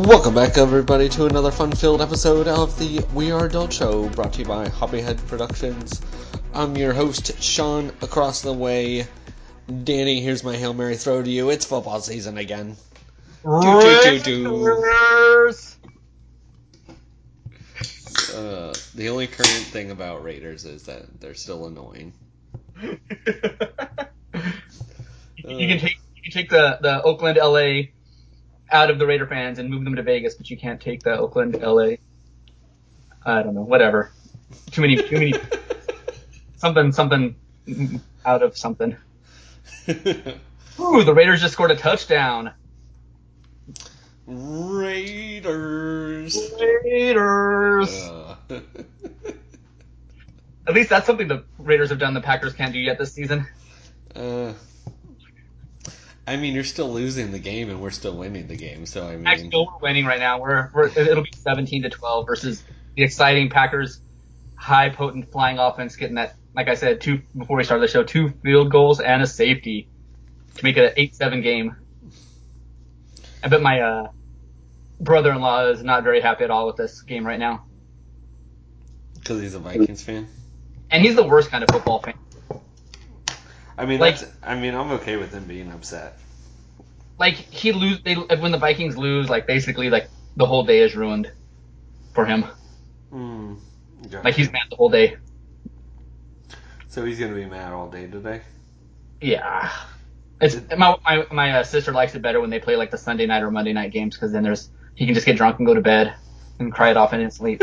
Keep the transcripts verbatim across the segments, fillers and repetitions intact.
Welcome back, everybody, to another fun-filled episode of the We Are Adult Show, brought to you by Hobbyhead Productions. I'm your host, Sean, across the way. Danny, here's my Hail Mary throw to you. It's football season again. Raiders! Uh, the only current thing about Raiders is that they're still annoying. you, you can take you can take the, the Oakland, L A out of the Raider fans and move them to Vegas, but you can't take the Oakland, L A. I don't know, whatever. Too many, too many. something, something out of something. Ooh, the Raiders just scored a touchdown. Raiders. Raiders. Uh. At least that's something the Raiders have done the Packers can't do yet this season. Uh. I mean, you're still losing the game, and we're still winning the game. So I mean, Actually, no, we're winning right now. We're, we're it'll be seventeen to twelve versus the exciting Packers, high potent flying offense getting that. Like I said, two before we started the show, two field goals and a safety to make it an eight seven game. I bet my uh, brother-in-law is not very happy at all with this game right now. Because he's a Vikings fan. And he's the worst kind of football fan. I mean, like, that's, I mean, I'm okay with him being upset. Like he lose, they when the Vikings lose, like basically, like the whole day is ruined for him. Mm, gotcha. Like he's mad the whole day. So he's gonna be mad all day today. Yeah, it's my my, my uh, sister likes it better when they play like the Sunday night or Monday night games because then there's he can just get drunk and go to bed and cry it off in his sleep.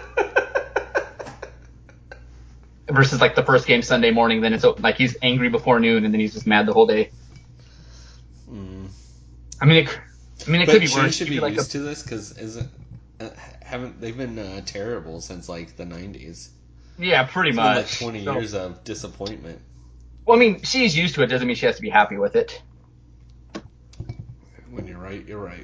Versus like the first game Sunday morning, then it's like he's angry before noon and then he's just mad the whole day. Mm. I mean, it, I mean, it but could be Shane worse. should be like used a, to this because isn't uh, haven't they've been uh, terrible since like the nineties. Yeah, pretty it's much. Been, like twenty so, years of disappointment. Well, I mean, she's used to it. Doesn't mean she has to be happy with it. When you're right, you're right.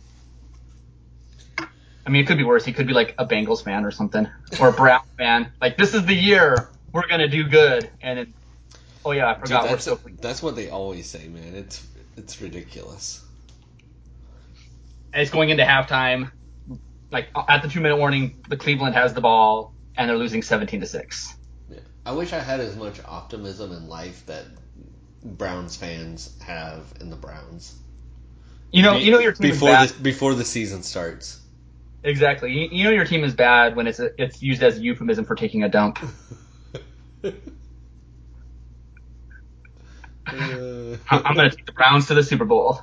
I mean, it could be worse. He could be like a Bengals fan or something, or a Browns fan. Like, this is the year we're gonna do good, and it, oh yeah, I forgot. Dude, that's, we're still. A, that's what they always say, man. It's it's ridiculous. And it's going into halftime. Like at the two minute warning, the Cleveland has the ball, and they're losing seventeen to six. Yeah. I wish I had as much optimism in life that Browns fans have in the Browns. You know, Be, you know your team before is bad. The, before the season starts. Exactly. You, you know your team is bad when it's a, it's used as a euphemism for taking a dump. uh, I'm going to take the Browns to the Super Bowl.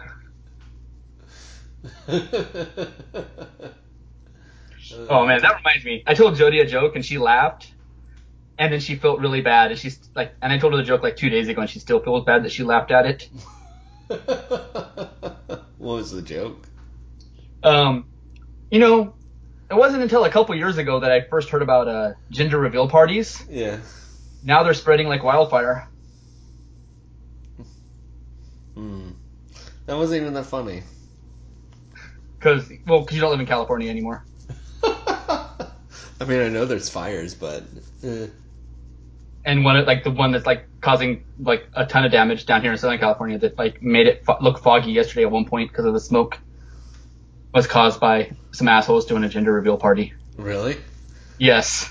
Oh man, that reminds me. I told Jody a joke and she laughed, and then she felt really bad. And she's like, and I told her the joke like two days ago, and she still feels bad that she laughed at it. What was the joke? Um, you know, it wasn't until a couple years ago that I first heard about uh, gender reveal parties. Yeah. Now they're spreading like wildfire. Hmm. That wasn't even that funny. Cause, well, cause you don't live in California anymore. I mean, I know there's fires, but. Eh. And one, like the one that's like causing like a ton of damage down here in Southern California that like made it fo- look foggy yesterday at one point because of the smoke was caused by some assholes doing a gender reveal party. Really? Yes.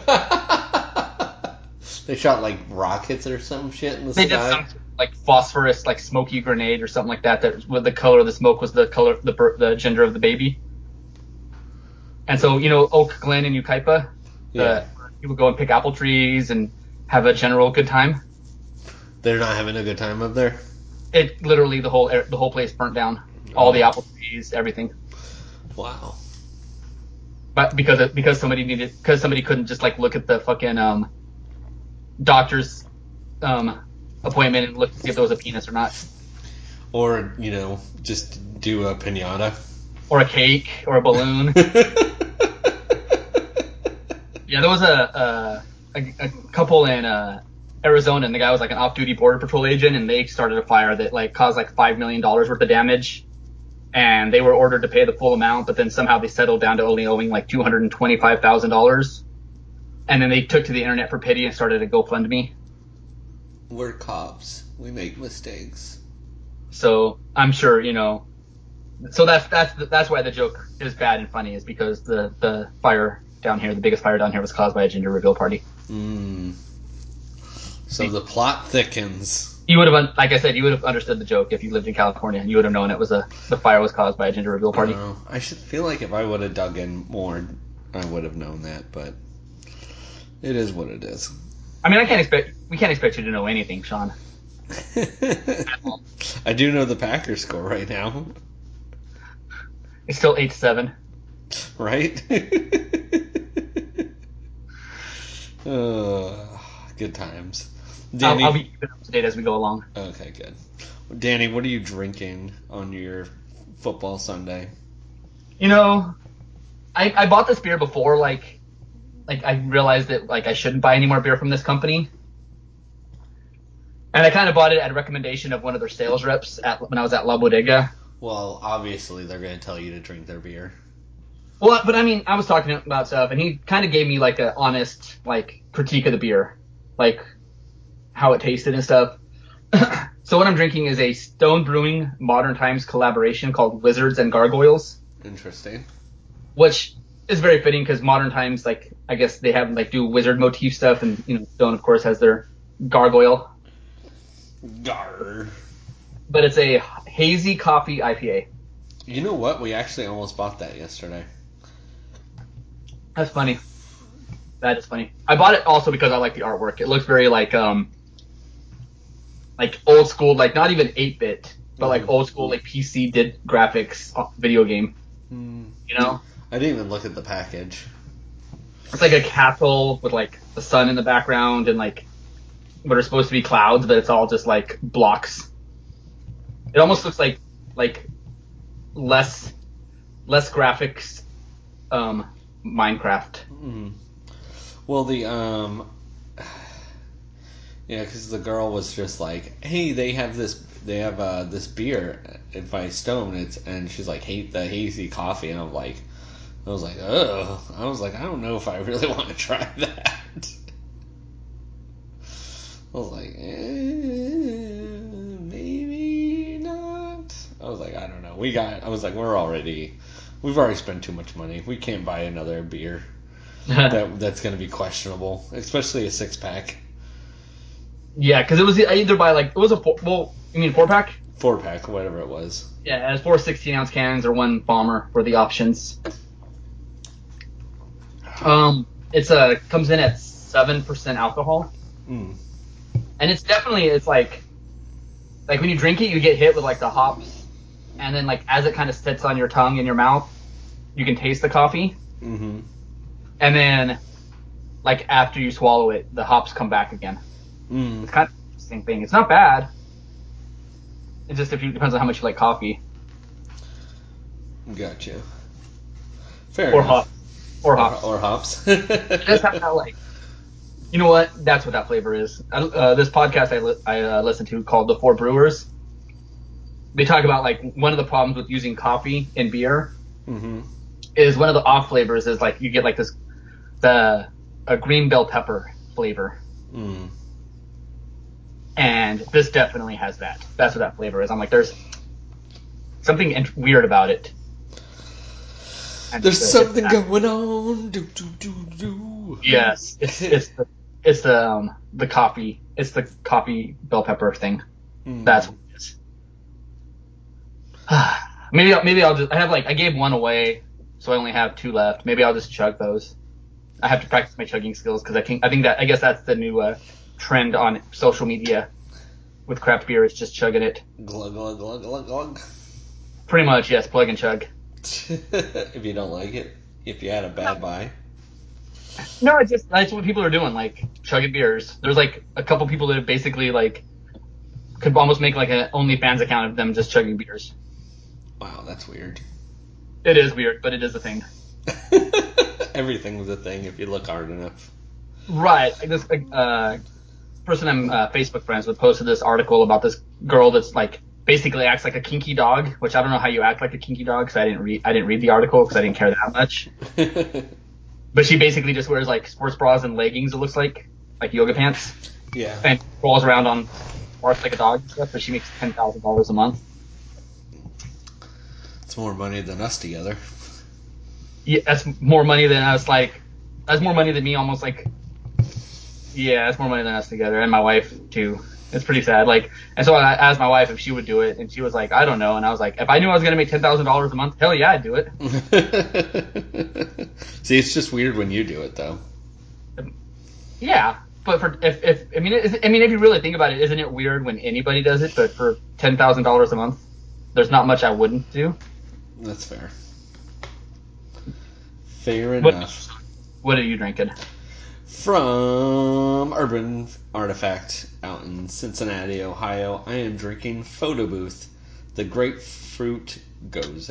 They shot like rockets or some shit in the They sky. did some like phosphorus, like smoky grenade or something like that. That with the color of the smoke was the color, the the gender of the baby. And so you know Oak Glen and Yucaipa, Yeah. uh, people go and pick apple trees and have a general good time. They're not having a good time up there. It literally the whole the whole place burnt down, all the apple trees, everything. Wow. But because it, because somebody needed because somebody couldn't just like look at the fucking um doctor's um appointment and look to see if there was a penis or not. Or, you know, just do a piñata. Or a cake or a balloon. Yeah, there was a a, a, a couple in uh, Arizona, and the guy was like an off-duty border patrol agent, and they started a fire that like caused like five million dollars worth of damage, and they were ordered to pay the full amount, but then somehow they settled down to only owing like two hundred and twenty-five thousand dollars, and then they took to the internet for pity and started a GoFundMe. We're cops. We make mistakes. So I'm sure you know So that's that's that's why the joke is bad and funny, is because the the fire down here, the biggest fire down here, was caused by a gender reveal party. Mm. So the plot thickens. You would have, like I said, you would have understood the joke if you lived in California, and you would have known it was a the fire was caused by a gender reveal party. Uh, I should feel like if I would have dug in more, I would have known that, but it is what it is. I mean, I can't expect we can't expect you to know anything, Sean. I do know the Packers score right now. It's still eight to seven. Right? uh, good times. Danny, I'll, I'll be keeping up to date as we go along. Okay, good. Danny, what are you drinking on your football Sunday? You know, I, I bought this beer before, like, like I realized that like I shouldn't buy any more beer from this company, and I kind of bought it at a recommendation of one of their sales reps at when I was at La Bodega. Well, obviously they're going to tell you to drink their beer. Well, but I mean, I was talking about stuff, and he kind of gave me like an honest like critique of the beer, like how it tasted and stuff. So what I'm drinking is a Stone Brewing Modern Times collaboration called Wizards and Gargoyles. Interesting. Which is very fitting because Modern Times, like, I guess they have like do wizard motif stuff, and you know, Stone of course has their gargoyle. Gar. But it's a hazy coffee I P A. You know what? We actually almost bought that yesterday. That's funny. That is funny. I bought it also because I like the artwork. It looks very like um like old school, like not even eight bit, but like old school like P C did graphics video game. Mm. You know? I didn't even look at the package. It's like a castle with like the sun in the background and like what are supposed to be clouds, but it's all just like blocks. It almost looks like like less less graphics um Minecraft. Mm. Well, the um yeah, because the girl was just like, hey, they have this they have uh, this beer by Stone, it's and she's like, hate the hazy coffee, and I'm like, I was like, oh, I was like, I don't know if I really want to try that. I was like, eh, maybe not. I was like, I don't know. We got. I was like, we're already, we've already spent too much money. We can't buy another beer that that's gonna be questionable, especially a six pack. Yeah, because it was I either buy like it was a four, well, you mean four pack? Four pack, whatever it was. Yeah, it has four sixteen ounce cans or one bomber for the options. Um, it's a comes in at seven percent alcohol. Mm. And it's definitely, it's like, like when you drink it, you get hit with like the hops, and then like as it kind of sits on your tongue in your mouth, you can taste the coffee. Mm-hmm. And then, like after you swallow it, the hops come back again. Mm. It's kind of an interesting thing. It's not bad. It just if you, depends on how much you like coffee. Gotcha. Fair Or enough. hops. Or hops. Or, or hops. It does have that like. You know what? That's what that flavor is. Uh, this podcast I, li- I uh, listened to called The Four Brewers. They talk about like one of the problems with using coffee in beer mm-hmm. is one of the off flavors is like you get like this the a green bell pepper flavor. Mm. And this definitely has that. That's what that flavor is. I'm like, there's something int- weird about it. And There's it's, something it's going on. Do, do, do, do. Yes, it's it's the it's the um, the coffee. It's the coffee bell pepper thing. Mm. That's what it is. maybe I'll, maybe I'll just I have like I gave one away, so I only have two left. Maybe I'll just chug those. I have to practice my chugging skills because I think I think that I guess that's the new uh, trend on social media with craft beer. It's just chugging it. Glug glug glug glug glug. Pretty much, yes. Plug and chug. If you don't like it, if you had a bad buy. No, it's just that's what people are doing, like chugging beers. There's like a couple people that have basically like could almost make like an OnlyFans account of them just chugging beers. Wow, that's weird. It is weird, but it is a thing. Everything was a thing if you look hard enough. Right. Like this uh, person I'm uh, Facebook friends with posted this article about this girl that's like basically acts like a kinky dog, which I don't know how you act like a kinky dog because I didn't read I didn't read the article because I didn't care that much. But she basically just wears like sports bras and leggings. It looks like like yoga pants. Yeah. And crawls around on barks like a dog and stuff. But she makes ten thousand dollars a month. It's more money than us together. Yeah, that's more money than us. Like, that's more money than me. Almost like, yeah, that's more money than us together, and my wife too. It's pretty sad. Like, and so I asked my wife if she would do it, and she was like, I don't know. And I was like, if I knew I was gonna make ten thousand dollars a month, hell yeah, I'd do it. See, it's just weird when you do it, though. Yeah, but for if if I mean is, I mean if you really think about it, isn't it weird when anybody does it? But for ten thousand dollars a month, there's not much I wouldn't do. That's fair. Fair What, enough. what are you drinking? From Urban Artifact out in Cincinnati, Ohio, I am drinking Photo Booth, the Grapefruit Gose.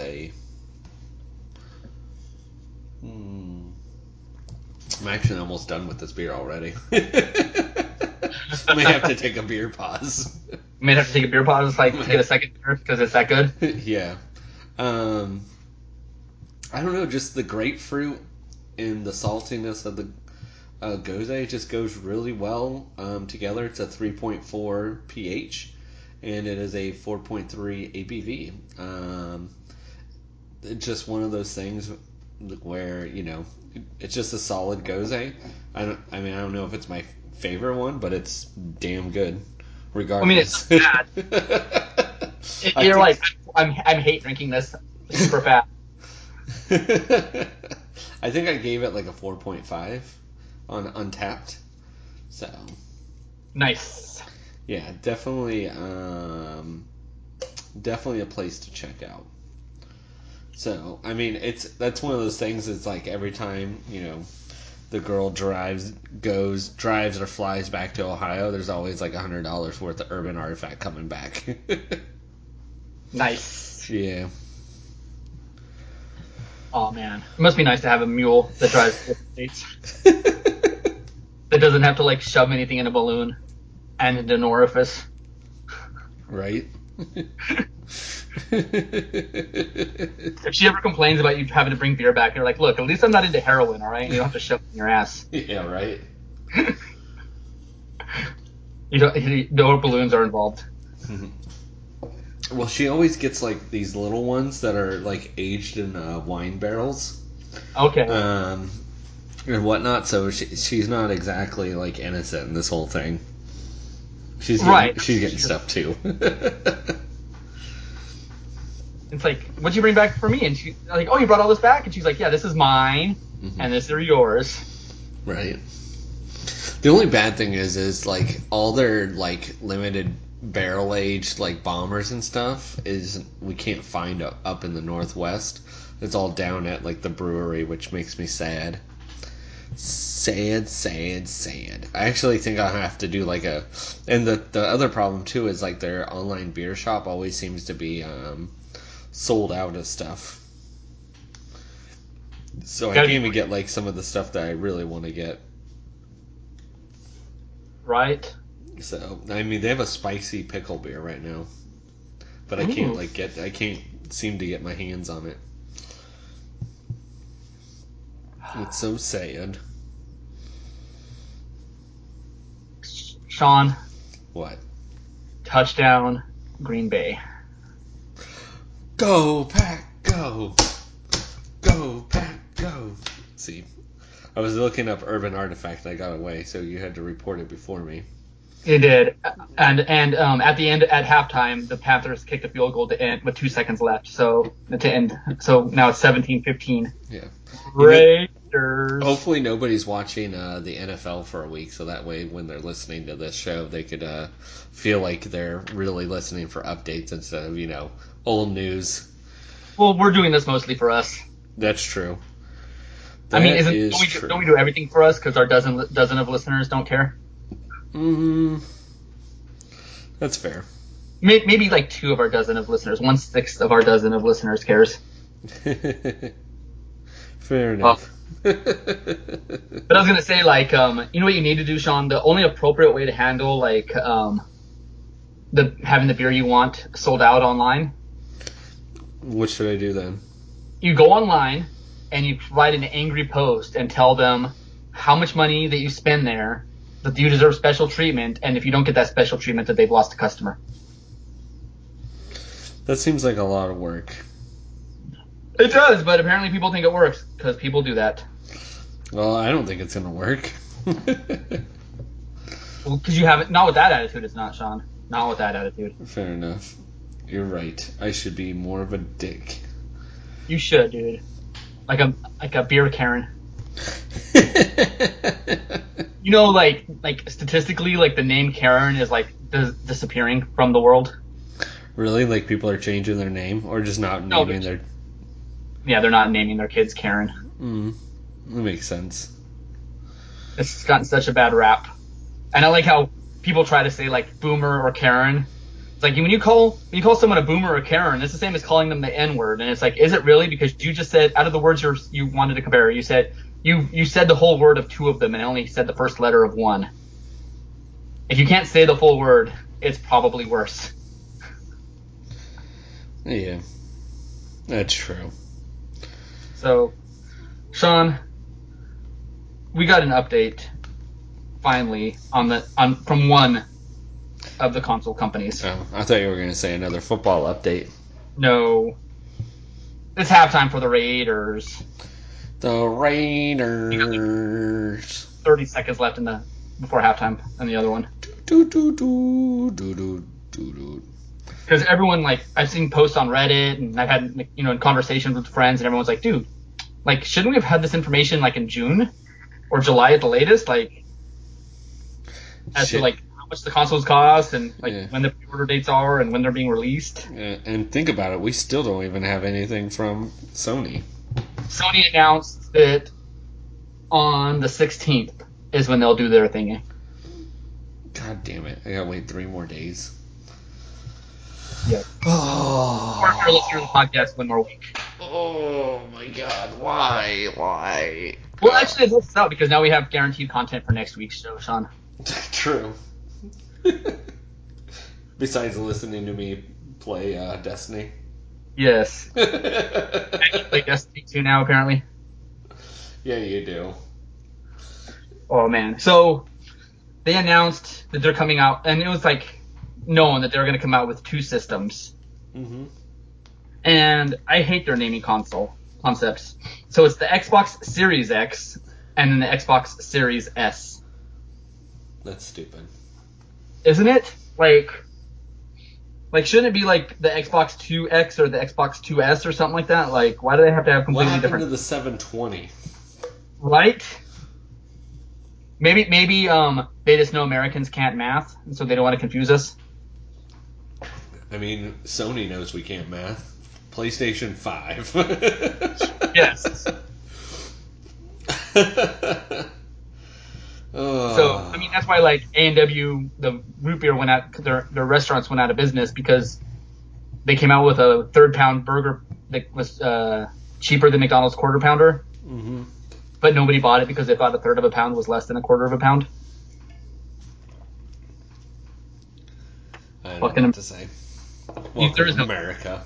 Hmm. I'm actually almost done with this beer already. May have to take a beer pause. You may have to take a beer pause, like to get a second beer because it's that good. Yeah. Um, I don't know, just the grapefruit and the saltiness of the uh, Gose just goes really well um, together. It's a three point four pH, and it is a four point three A B V. Um, it's just one of those things where, you know, it's just a solid Gose. I don't. I mean, I don't know if it's my favorite one, but it's damn good, regardless. I mean, it's not bad. It, you're like, I'm, I'm hate drinking this super fast. I think I gave it like a four point five on Untapped. So nice. Yeah, definitely, um, definitely a place to check out. So, I mean, it's that's one of those things. It's like every time, you know, the girl drives, goes, drives or flies back to Ohio, there's always like a hundred dollars worth of Urban Artifact coming back. Nice. Yeah. Oh man, it must be nice to have a mule that drives to the states. That doesn't have to like shove anything in a balloon and into an orifice. Right. If she ever complains about you having to bring beer back, you're like, look, at least I'm not into heroin, all right? You don't have to shove it in your ass. Yeah, right. You don't. You, no balloons are involved. Well, she always gets like these little ones that are like aged in uh, wine barrels. Okay. Um, and whatnot. So she, she's not exactly like innocent in this whole thing. She's getting, right. She's getting stuff too. It's like, what'd you bring back for me? And she's like, oh, you brought all this back? And she's like, yeah, this is mine, mm-hmm. and this are yours. Right. The only bad thing is, is like all their like limited barrel aged like bombers and stuff is we can't find up in the Northwest. It's all down at like the brewery, which makes me sad. Sad, sad, sad. I actually think I'll have to do like a. And the the other problem too is like their online beer shop always seems to be um, sold out of stuff. So I can't even get like some of the stuff that I really want to get. Right. So I mean, they have a spicy pickle beer right now, but I can't like get. I can't seem to get my hands on it. It's so sad. Sean. What? Touchdown, Green Bay. Go Pack, go! Go Pack, go! See, I was looking up Urban Artifact and I got away, so you had to report it before me. You did, and and um, at the end, at halftime, the Panthers kicked a field goal to end with two seconds left, so to end. So now it's seventeen fifteen. Yeah. Raiders. Hopefully nobody's watching uh, the N F L for a week, so that way when they're listening to this show, they could uh, feel like they're really listening for updates instead of, you know, old news. Well, we're doing this mostly for us. That's true. That I mean, isn't is don't, we, true. don't we do everything for us because our dozen dozen of listeners don't care? Mm-hmm. That's fair. Maybe, maybe like two of our dozen of listeners, one sixth of our dozen of listeners cares. Fair enough. Oh. But I was gonna say, like, um, you know what you need to do, Sean? The only appropriate way to handle like um, the having the beer you want sold out online. What should I do then? You go online and you write an angry post and tell them how much money that you spend there, that you deserve special treatment, and if you don't get that special treatment, that they've lost a customer. That seems like a lot of work. It does, but apparently people think it works because people do that. Well, I don't think it's gonna work. Well, because you haven't. Not with that attitude, it's not, Sean. Not with that attitude. Fair enough. You're right. I should be more of a dick. You should, dude. Like a like a beer Karen. You know, like like statistically, like the name Karen is like dis- disappearing from the world. Really? Like people are changing their name or just not No, naming their... Yeah, they're not naming their kids Karen. Mm, that makes sense. It's gotten such a bad rap. And I like how people try to say like boomer or Karen. It's like when you call when you call someone a boomer or Karen, it's the same as calling them the N word. And it's like, is it really? Because you just said out of the words you you wanted to compare, you said you you said the whole word of two of them and only said the first letter of one. If you can't say the full word, it's probably worse. Yeah, that's true. So, Sean, we got an update finally on the on from one of the console companies. Oh, I thought you were going to say another football update. No, it's halftime for the Raiders. The Raiders. Thirty seconds left in the before halftime on the other one. Do do do do do do do. Because everyone, like, I've seen posts on Reddit and I've had, you know, conversations with friends and everyone's like, dude, like, shouldn't we have had this information like in June or July at the latest? Like, as Shit. to like how much the consoles cost and like Yeah. when the pre-order dates are and when they're being released. Uh, and think about it, we still don't even have anything from Sony. Sony announced that on the sixteenth is when they'll do their thingy. God damn it! I gotta wait three more days. Yeah. Oh. Or if you're listening to the podcast one more week. Oh my God! Why? Why? Well, actually, it helps out because now we have guaranteed content for next week's show, Sean. True. Besides listening to me play uh, Destiny. Yes. And you play Destiny two now, apparently. Yeah, you do. Oh man! So they announced that they're coming out, and it was like known that they're going to come out with two systems. Mm-hmm. And I hate their naming console concepts. So it's the Xbox Series X and then the Xbox Series S. That's stupid. Isn't it? Like, like shouldn't it be like the Xbox two X or the Xbox two S or something like that? Like, why do they have to have What completely happened different? to the seven twenty? Right? Maybe, maybe um they just know Americans can't math, and so they don't want to confuse us. I mean, Sony knows we can't math. PlayStation five. Yes. Oh. So I mean that's why like A and W, the root beer went out, their their restaurants went out of business because they came out with a third pound burger that was uh, cheaper than McDonald's quarter pounder, Mm-hmm. but nobody bought it because they thought a third of a pound was less than a quarter of a pound. I don't Fucking know what to say. Welcome there is to no- America.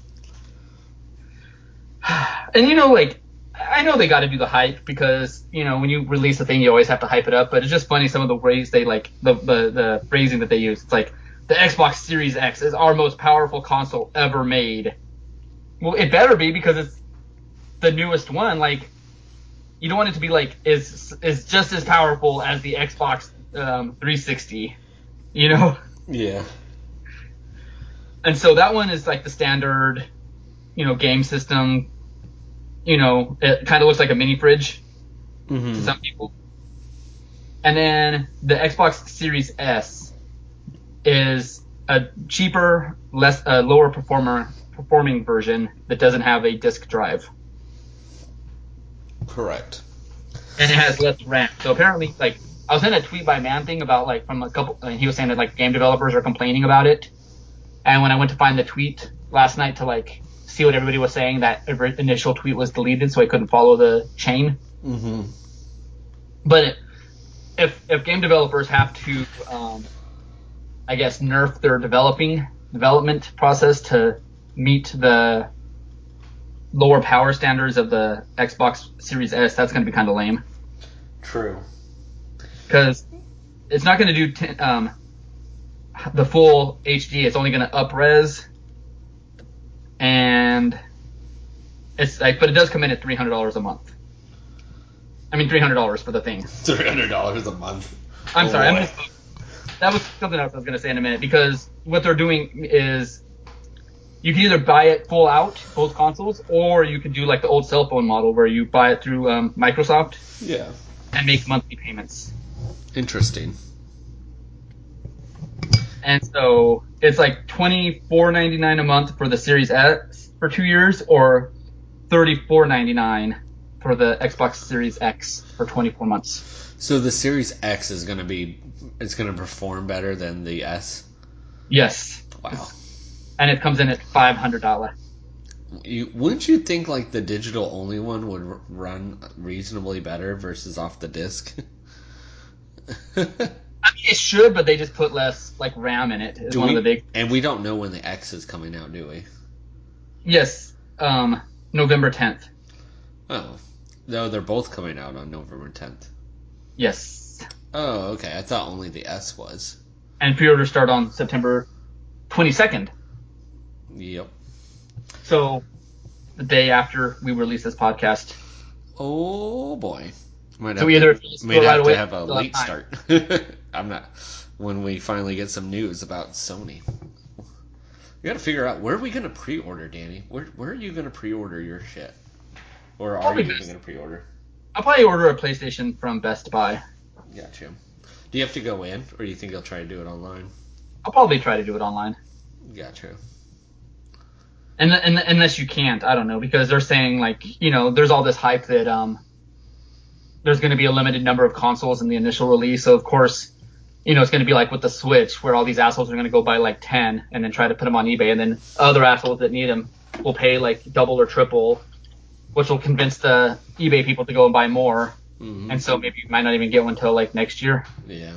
And you know, like I know they got to do the hype because you know when you release a thing, you always have to hype it up. But it's just funny some of the ways they like the the, the phrasing that they use. It's like the Xbox Series X is our most powerful console ever made. Well, it better be because it's the newest one. Like you don't want it to be like is is just as powerful as the Xbox um, three sixty. You know. Yeah. And so that one is like the standard, you know, game system. You know, it kind of looks like a mini fridge Mm-hmm. to some people. And then the Xbox Series S is a cheaper, less, uh, lower performer performing version that doesn't have a disk drive. Correct. And it has less RAM. So apparently, like, I was in a tweet by Man Thing about like from a couple, and he was saying that like game developers are complaining about it. And when I went to find the tweet last night to like see what everybody was saying, that initial tweet was deleted, so I couldn't follow the chain. Mm-hmm. But if if game developers have to, um, I guess, nerf their developing development process to meet the lower power standards of the Xbox Series S, that's going to be kind of lame. True. Because it's not going to do t- um, the full H D. It's only going to up res and It's like, but it does come in at three hundred dollars a month. I mean, three hundred dollars for the thing. three hundred dollars a month. I'm oh, sorry. Boy. I'm just, that was something else I was going to say in a minute, because what they're doing is you can either buy it full out, both consoles, or you could do like the old cell phone model where you buy it through um, Microsoft. Yeah. And make monthly payments. Interesting. And so it's like twenty-four ninety-nine a month for the Series X for two years, or thirty-four ninety-nine for the Xbox Series X for twenty-four months. So the Series X is going to be, it's going to perform better than the S? Yes. Wow. And it comes in at five hundred dollars. You, wouldn't you think like the digital only one would r- run reasonably better versus off the disc? I mean, it should, but they just put less like RAM in it. Is do one we, of the big. And we don't know when the X is coming out, do we? Yes, um, November tenth. Oh, no, they're both coming out on November tenth. Yes. Oh, okay. I thought only the S was. And pre-orders start on September twenty-second. Yep. So, the day after we release this podcast. Oh boy. Might So have we either to, go might right have away to have a or late time. start. I'm not. When we finally get some news about Sony, we got to figure out where are we going to pre-order, Danny. Where where are you going to pre-order your shit, or are Probably you even Best- going to pre-order? I'll probably order a PlayStation from Best Buy. Gotcha. Do you have to go in, or do you think you'll try to do it online? I'll probably try to do it online. Gotcha. And, and unless you can't, I don't know, because they're saying like, you know, there's all this hype that um, there's going to be a limited number of consoles in the initial release. So of course, you know, it's going to be like with the Switch, where all these assholes are going to go buy like ten and then try to put them on eBay, and then other assholes that need them will pay like double or triple, which will convince the eBay people to go and buy more. Mm-hmm. And so maybe you might not even get one until like next year. Yeah.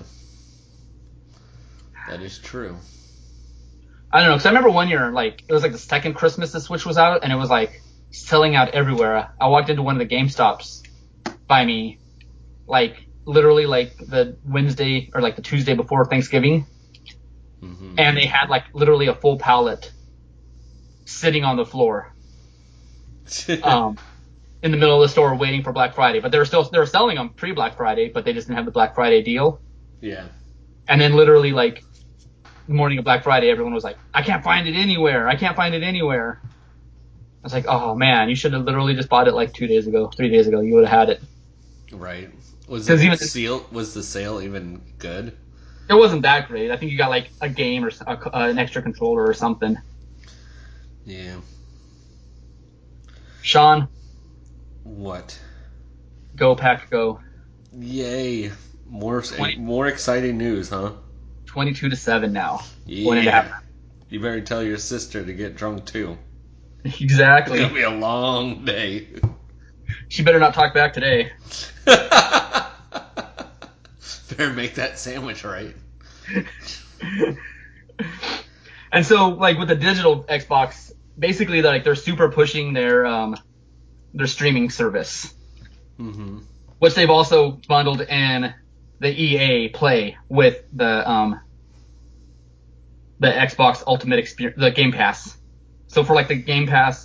That is true. I don't know, because I remember one year, like, it was like the second Christmas the Switch was out, and it was like selling out everywhere. I walked into one of the GameStops by me, like, literally like the Wednesday or like the Tuesday before Thanksgiving, Mm-hmm. and they had like literally a full pallet sitting on the floor, um, in the middle of the store waiting for Black Friday. But they were still they were selling them pre Black Friday, but they just didn't have the Black Friday deal. Yeah. And then literally like the morning of Black Friday, everyone was like, "I can't find it anywhere. I can't find it anywhere." I was like, "Oh man, you should have literally just bought it like two days ago, three days ago. You would have had it." Right. Was 'Cause it even- seal? Was the sale even good? It wasn't that great. I think you got like a game or s- a, uh, an extra controller or something. Yeah. Sean, What? go pack go. Yay! More twenty more exciting news, huh? Twenty-two to seven now. One and a Yeah. half. You better tell your sister to get drunk too. It's Exactly. gonna be a long day. She better not talk back today. Better make that sandwich right. And so, like with the digital Xbox, basically, like they're super pushing their um, their streaming service, Mm-hmm. which they've also bundled in the E A Play with the um, the Xbox Ultimate Experience, the Game Pass. So for like the Game Pass,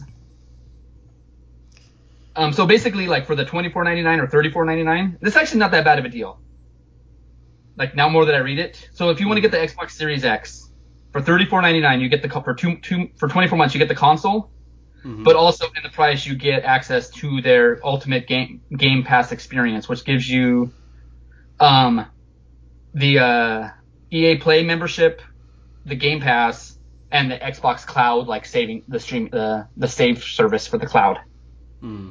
um, so basically like for the twenty-four ninety-nine or thirty-four ninety-nine, this is actually not that bad of a deal. Like now more that I read it, so if you want to get the Xbox Series X for thirty-four ninety-nine, you get the co- for two two for twenty-four months you get the console, Mm-hmm. but also in the price you get access to their Ultimate Game Game Pass experience, which gives you um the uh, E A Play membership, the Game Pass, and the Xbox Cloud, like saving the stream the the save service for the cloud. Mm.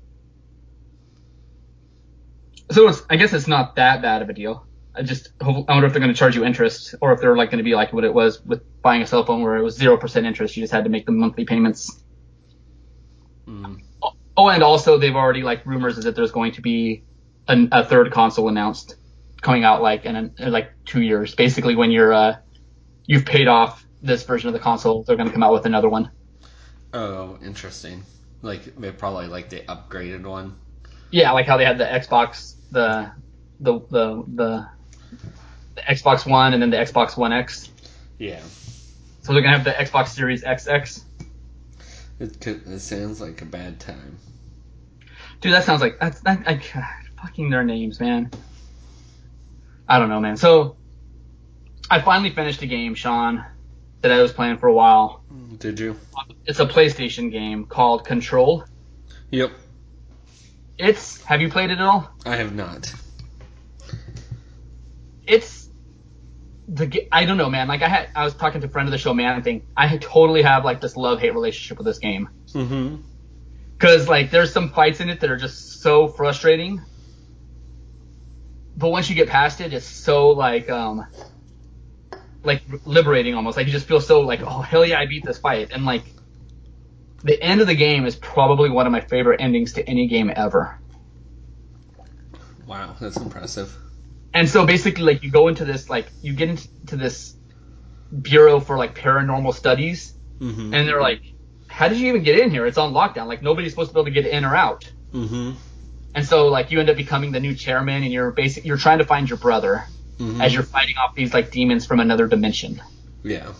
So it's, I guess it's not that bad of a deal. I just hope, I wonder if they're going to charge you interest, or if they're like going to be like what it was with buying a cell phone, where it was zero percent interest. You just had to make the monthly payments. Mm. Oh, and also they've already like rumors is that there's going to be an, a third console announced coming out like in, in like two years. Basically, when you're uh, you've paid off this version of the console, they're going to come out with another one. Oh, interesting. Like they probably like the upgraded one. Yeah, like how they had the Xbox, the the the the, the Xbox One, and then the Xbox One X. Yeah. So they're gonna have the Xbox Series X X. It, could, it sounds like a bad time. Dude, that sounds like that's that. I, fucking their names, man. I don't know, man. So I finally finished a game, Sean, that I was playing for a while. Did you? It's a PlayStation game called Control. Yep. It's. Have you played it at all? I have not. It's the. I don't know, man. Like I had, I was talking to a friend of the show, man. I think I totally have like this love-hate relationship with this game. Mm-hmm. Because like there's some fights in it that are just so frustrating, but once you get past it, it's so like um like liberating almost. Like you just feel so like, oh hell yeah, I beat this fight. And like the end of the game is probably one of my favorite endings to any game ever. Wow, that's impressive. And so basically like you go into this like you get into this bureau for like paranormal studies, mm-hmm. and they're like, how did you even get in here? It's on lockdown. Like nobody's supposed to be able to get in or out. Mm-hmm. And so like you end up becoming the new chairman, and you're basic you're trying to find your brother mm-hmm. as you're fighting off these like demons from another dimension. Yeah.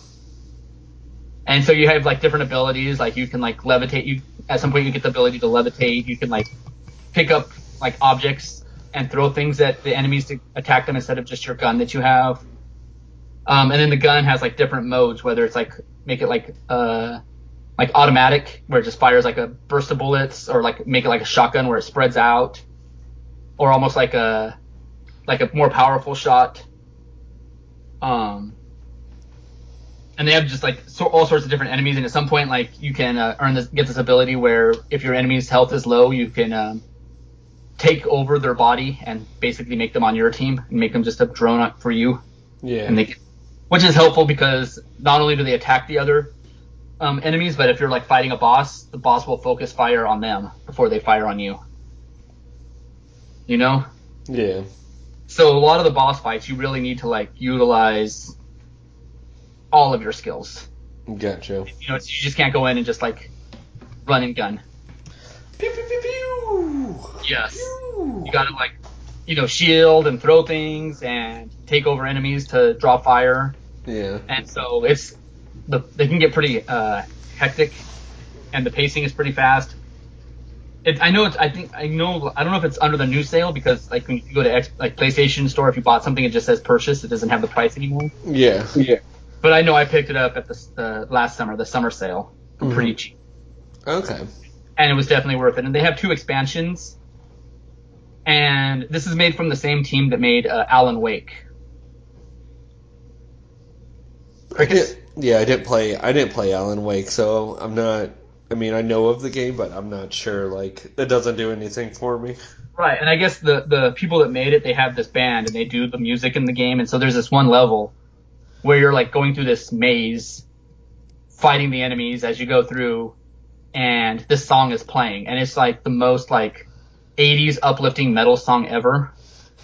And so you have like different abilities, like you can like levitate. You at some point you get the ability to levitate. You can like pick up like objects and throw things at the enemies to attack them instead of just your gun that you have. Um, and then the gun has like different modes, whether it's like make it like uh like automatic where it just fires like a burst of bullets, or like make it like a shotgun where it spreads out, or almost like a like a more powerful shot. Um, and they have just like so, all sorts of different enemies, and at some point like you can uh, earn this get this ability where if your enemy's health is low, you can um, take over their body and basically make them on your team and make them just a drone for you. Yeah. And they can, which is helpful because not only do they attack the other Um, enemies, but if you're like fighting a boss, the boss will focus fire on them before they fire on you. You know? Yeah. So a lot of the boss fights, you really need to like utilize all of your skills. Gotcha. You know, you just can't go in and just like run and gun. Pew, pew, pew, pew. Yes. Pew. You gotta like, you know, shield and throw things and take over enemies to draw fire. Yeah. And so it's the they can get pretty uh, hectic, and the pacing is pretty fast. It, I know it's. I think I know. I don't know if it's under the new sale because like when you go to X, like PlayStation Store, if you bought something, it just says purchase. It doesn't have the price anymore. Yeah. Yeah. But I know I picked it up at the uh, last summer, the summer sale, for mm-hmm. pretty cheap. Okay. And it was definitely worth it. And they have two expansions. And this is made from the same team that made uh, Alan Wake. I did, yeah, I didn't play. I didn't play Alan Wake, so I'm not. I mean, I know of the game, but I'm not sure. Like, it doesn't do anything for me. Right, and I guess the the people that made it, they have this band and they do the music in the game, and so there's this one level where you're like going through this maze, fighting the enemies as you go through, and this song is playing, and it's like the most like eighties uplifting metal song ever.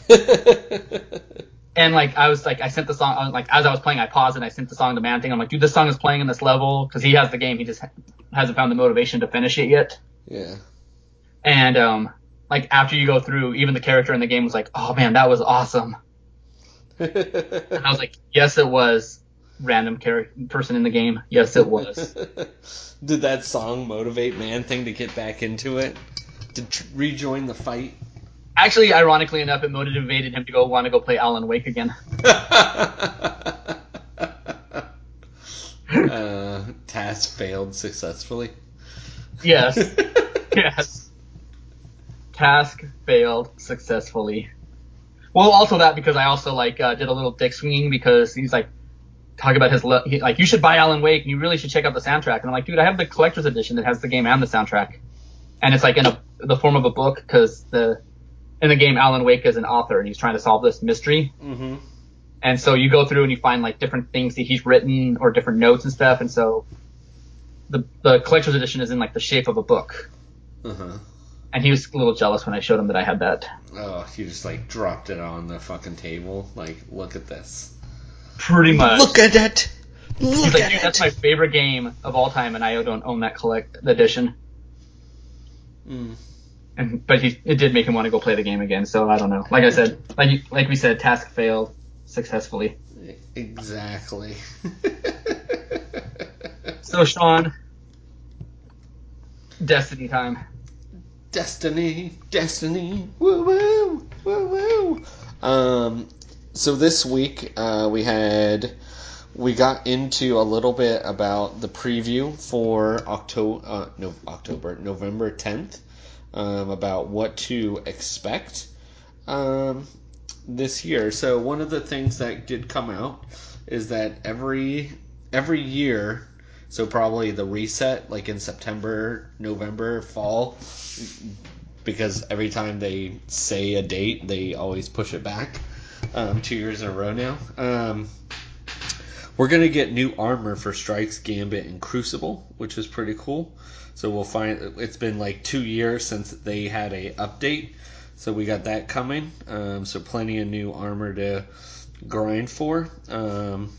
And like I was like I sent the song I was, like as I was playing I paused and I sent the song to Man Thing. I'm like, dude, this song is playing in this level because he has the game. He just ha- hasn't found the motivation to finish it yet. Yeah. And um, like after you go through, even the character in the game was like, oh man, that was awesome. And I was like, yes, it was. Random character person in the game. Yes, it was. Did that song motivate Man Thing to get back into it? To tr- rejoin the fight? Actually, ironically enough, it motivated him to go want to go play Alan Wake again. uh, task failed successfully. Yes. Yes. Task failed successfully. Well, also that because I also like uh, did a little dick swinging because he's like talking about his le- he, like you should buy Alan Wake and you really should check out the soundtrack. And I'm like, dude, I have the collector's edition that has the game and the soundtrack, and it's like in a the form of a book because the in the game, Alan Wake is an author, and he's trying to solve this mystery. Mm-hmm. And so you go through and you find like different things that he's written or different notes and stuff. And so the the collector's edition is in like the shape of a book. Uh-huh. And he was a little jealous when I showed him that I had that. Oh, you just like dropped it on the fucking table. Like, look at this. Pretty much. Look at it. Look he's like, at dude, it. That's my favorite game of all time, and I don't own that collect edition. Mm. And, but he, it did make him want to go play the game again. So I don't know. Like I said, like you, like we said, task failed successfully. Exactly. So Sean, Destiny time. Destiny, Destiny, woo woo, woo woo. Um, so this week uh, we had we got into a little bit about the preview for October, uh, no October, November tenth, um, about what to expect um, this year. So one of the things that did come out is that every every year. So probably the reset, like in September, November, fall, because every time they say a date, they always push it back. Um, two years in a row now. Um, we're gonna get new armor for Strikes, Gambit, and Crucible, which is pretty cool. So we'll find it's been like two years since they had a update, so we got that coming. Um, so plenty of new armor to grind for. Um,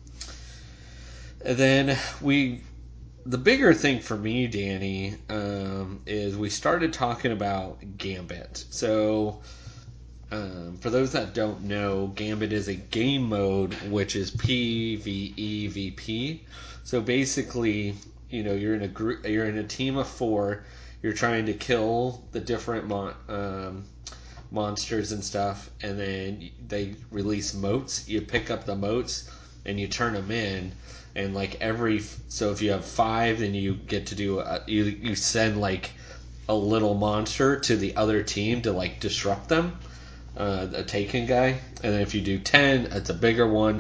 And then we, the bigger thing for me, Danny, um, is we started talking about Gambit. So, um, for those that don't know, Gambit is a game mode which is PvE/VP. So basically, you know, you're in a group, you're in a team of four. You're trying to kill the different mon- um, monsters and stuff, and then they release motes. You pick up the motes and you turn them in. And like every, so if you have five, then you get to do, a, you, you send like a little monster to the other team to like disrupt them, uh, a Taken guy. And then if you do ten, it's a bigger one,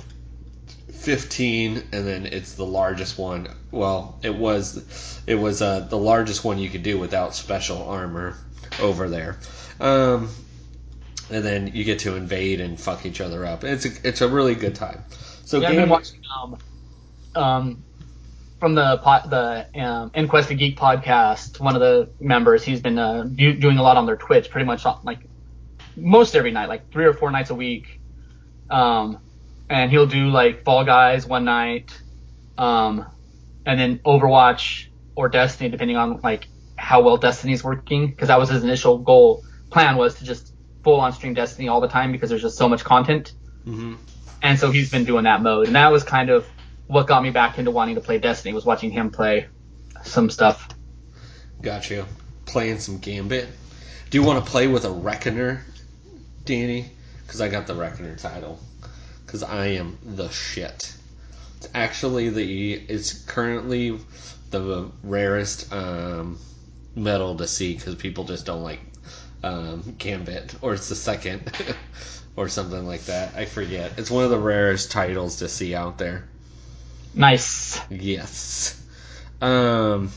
fifteen, and then it's the largest one. Well, it was, it was uh, the largest one you could do without special armor over there. Um, and then you get to invade and fuck each other up. It's a, it's a really good time. So yeah, game, I've been watching um, um, from the pot, the um, Inquest of Geek podcast. One of the members, he's been uh, do, doing a lot on their Twitch, pretty much like most every night, like three or four nights a week. Um, and he'll do like Fall Guys one night, um, and then Overwatch or Destiny, depending on like how well Destiny's working. Because that was his initial goal plan, was to just full on stream Destiny all the time because there's just so much content. Mm-hmm. And so he's been doing that mode, and that was kind of what got me back into wanting to play Destiny, was watching him play some stuff. Got you. Playing some Gambit. Do you want to play with a Reckoner, Danny? Because I got the Reckoner title. Because I am the shit. It's actually the. It's currently the rarest um, medal to see because people just don't like um, Gambit, or it's the second, or something like that. I forget. It's one of the rarest titles to see out there. Nice. Yes. Um.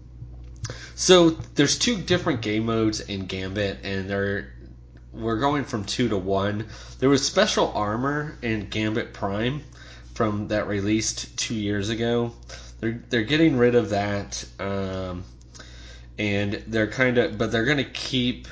So there's two different game modes in Gambit, and they're we're going from two to one. There was special armor in Gambit Prime from that released two years ago. They're they're getting rid of that, um, and they're kind of but they're going to keep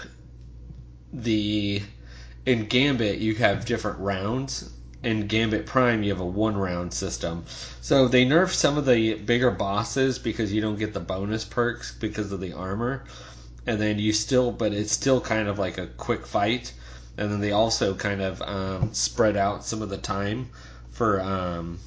the in Gambit you have different rounds. In Gambit Prime, you have a one-round system. So they nerfed some of the bigger bosses because you don't get the bonus perks because of the armor. And then you still, but it's still kind of like a quick fight. And then they also kind of um, spread out some of the time for um,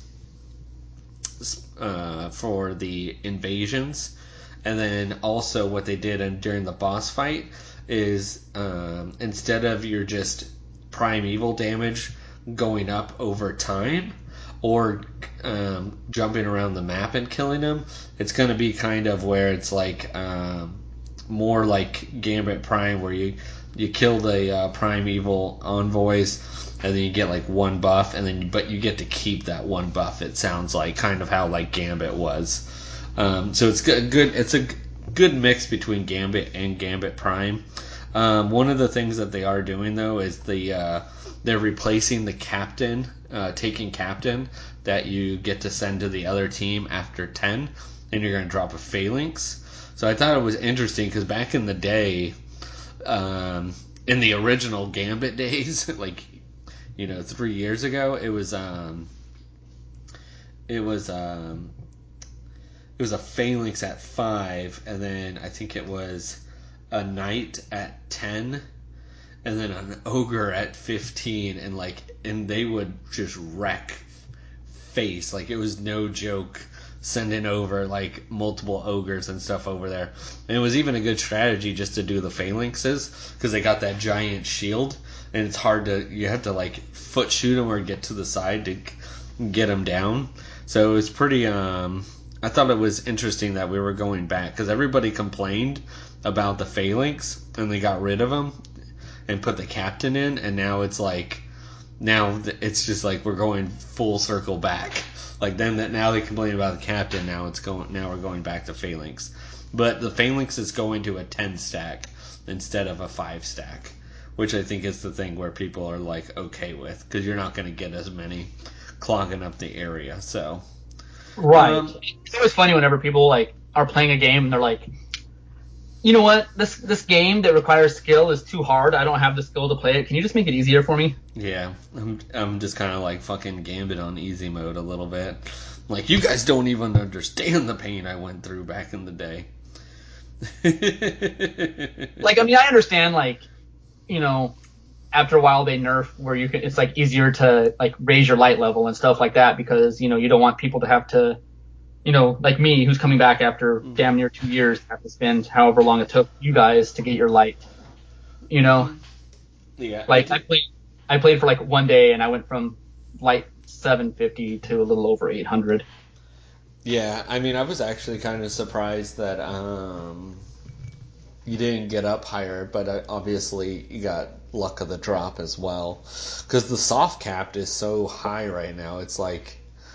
uh, for the invasions. And then also what they did in, during the boss fight is um, instead of your just primeval damage going up over time or um, jumping around the map and killing them, it's going to be kind of where it's like um, more like Gambit Prime, where you you kill the uh, primeval envoys and then you get like one buff, and then but you get to keep that one buff. It sounds like kind of how like Gambit was. Um, so it's good. Good. It's a good mix between Gambit and Gambit Prime. Um, one of the things that they are doing though is the uh, they're replacing the captain, uh, taking captain that you get to send to the other team after ten, and you're going to drop a phalanx. So I thought it was interesting because back in the day, um, in the original Gambit days, like you know three years ago, it was um, it was um, it was a phalanx at five, and then I think it was a knight at ten, and then an ogre at fifteen, and like and they would just wreck face. Like it was no joke sending over like multiple ogres and stuff over there. And it was even a good strategy just to do the phalanxes because they got that giant shield, and it's hard to you have to like foot shoot them or get to the side to get them down. So it was pretty. Um, I thought it was interesting that we were going back because everybody complained about the phalanx and they got rid of them and put the captain in, and now it's like now it's just like we're going full circle back. Like then that now they complain about the captain, now it's going now we're going back to phalanx. But the phalanx is going to a ten stack instead of a five stack, which I think is the thing where people are like okay with because you're not going to get as many clogging up the area. So right, um, it's always funny whenever people like are playing a game and they're like, you know what, this this game that requires skill is too hard. I don't have the skill to play it. Can you just make it easier for me? Yeah, I'm I'm just kind of like fucking Gambit on easy mode a little bit. Like you guys don't even understand the pain I went through back in the day. Like, I mean, I understand, like, you know, after a while they nerf where you can, it's like easier to like raise your light level and stuff like that because, you know, you don't want people to have to, you know, like me who's coming back after damn near two years have to spend however long it took you guys to get your light, you know? Yeah. Like I played, I played for like one day and I went from light seven fifty to a little over eight hundred. Yeah, I mean, I was actually kind of surprised that um, you didn't get up higher, but uh, obviously you got luck of the drop as well. Because the soft capped is so high right now. It's like,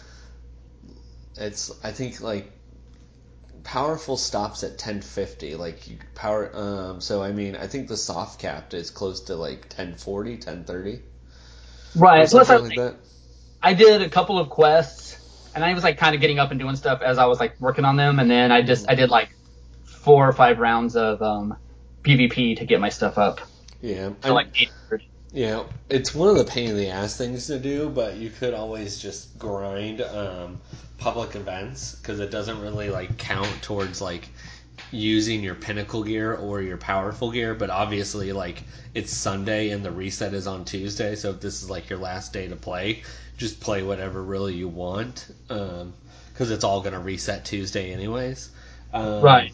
it's, I think, like, powerful stops at ten fifty. Like, you power, um, so I mean, I think the soft capped is close to like ten forty, ten thirty. Right. Plus, I, Like that. I did a couple of quests, and I was like kind of getting up and doing stuff as I was like working on them, and then I just I did like four or five rounds of um, PvP to get my stuff up. Yeah. To like eight hundred. Yeah, it's one of the pain in the ass things to do, but you could always just grind um, public events because it doesn't really like count towards like using your pinnacle gear or your powerful gear. But obviously, like it's Sunday and the reset is on Tuesday, so if this is like your last day to play, just play whatever really you want because um, it's all gonna reset Tuesday anyways. Um, Right.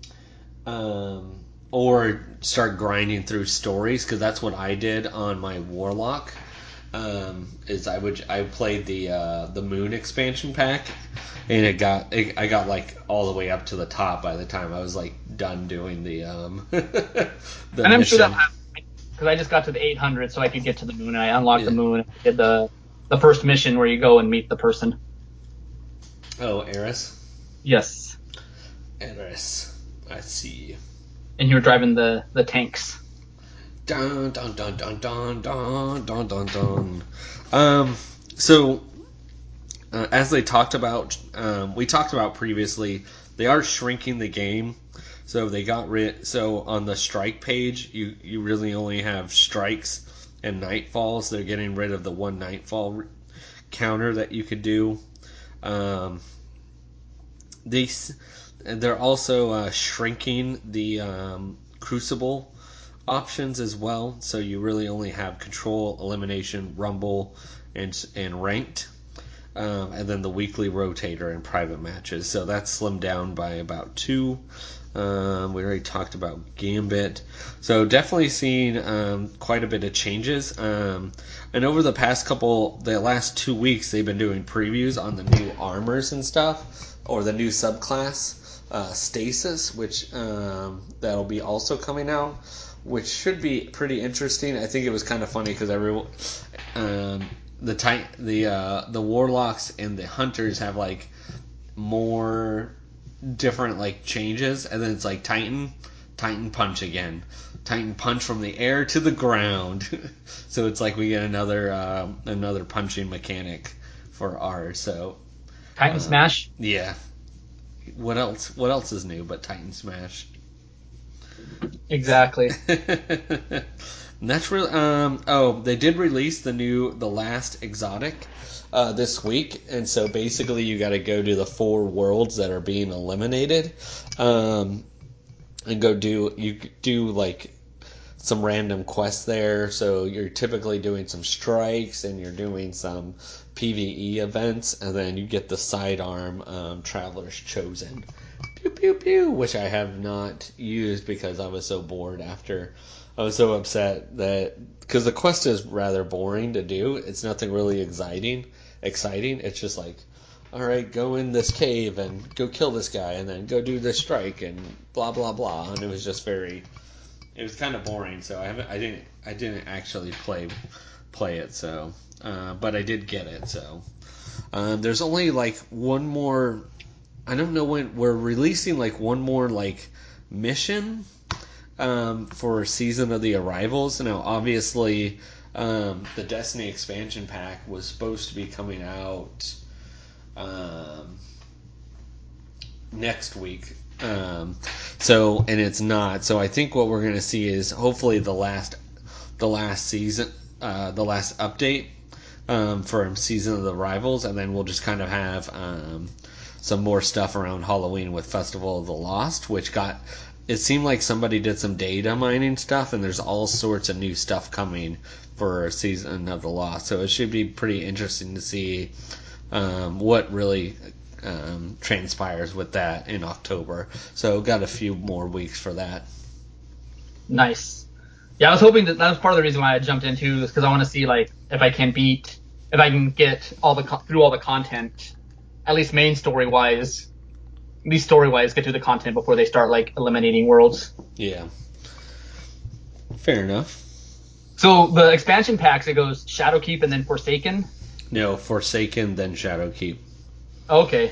Um, or start grinding through stories because that's what I did on my Warlock. Um, is I would I played the uh, the Moon expansion pack, and it got it, I got like all the way up to the top by the time I was like done doing the um the And I'm sure mission. that because I just got to the eight hundred so I could get to the moon, and I unlocked Yeah. the moon. And I did the the first mission where you go and meet the person. Oh, Eris. Yes. Eris. I see. And you were driving the the tanks. Dun dun dun dun dun dun dun dun dun. Um. So. Uh, as they talked about, um, we talked about previously, they are shrinking the game. So they got rid. So on the strike page, you you really only have strikes and nightfalls. They're getting rid of the one nightfall counter that you could do. Um, they they're also uh, shrinking the um, crucible options as well. So you really only have control, elimination, rumble, and and ranked. Um, and then the weekly rotator in private matches. So that's slimmed down by about two. Um, we already talked about Gambit. So definitely seeing um, quite a bit of changes. Um, and over the past couple, the last two weeks, they've been doing previews on the new armors and stuff, or the new subclass, uh, Stasis, which um, that'll be also coming out, which should be pretty interesting. I think it was kind of funny because everyone... Um, the tit- the uh, the warlocks and the hunters have like more different like changes, and then it's like Titan, Titan punch again, Titan punch from the air to the ground. So it's like we get another uh, another punching mechanic for ours. So Titan uh, Smash. yeah. What else? What else is new but Titan Smash? Exactly. And that's really um oh they did release the new the last exotic uh, this week, and so basically you got to go to the four worlds that are being eliminated um and go do you do like some random quests there. So you're typically doing some strikes and you're doing some PvE events, and then you get the sidearm um, Traveler's Chosen. Pew pew pew, which I have not used because I was so bored after. I was so upset that because the quest is rather boring to do. It's nothing really exciting. Exciting. It's just like, all right, go in this cave and go kill this guy, and then go do this strike and blah blah blah. And it was just very. It was kind of boring. So I haven't. I didn't. I didn't actually play play it. So, uh, but I did get it. So um, there's only like one more. I don't know when we're releasing like one more like mission um, for Season of the Arrivals. Now, obviously, um, the Destiny expansion pack was supposed to be coming out um, next week. Um, so, and it's not. So, I think what we're going to see is hopefully the last, the last season, uh, the last update um, for Season of the Arrivals, and then we'll just kind of have um, some more stuff around Halloween with Festival of the Lost, which got. It seemed like somebody did some data mining stuff, and there's all sorts of new stuff coming for Season of the Lost. So it should be pretty interesting to see um, what really um, transpires with that in October. So got a few more weeks for that. Nice. Yeah, I was hoping that that was part of the reason why I jumped into is because I want to see like if I can beat, if I can get all the through all the content, at least main story wise. At least story-wise, get through the content before they start, like, eliminating worlds. Yeah. Fair enough. So, the expansion packs, it goes Shadowkeep and then Forsaken? No, Forsaken, then Shadowkeep. Okay.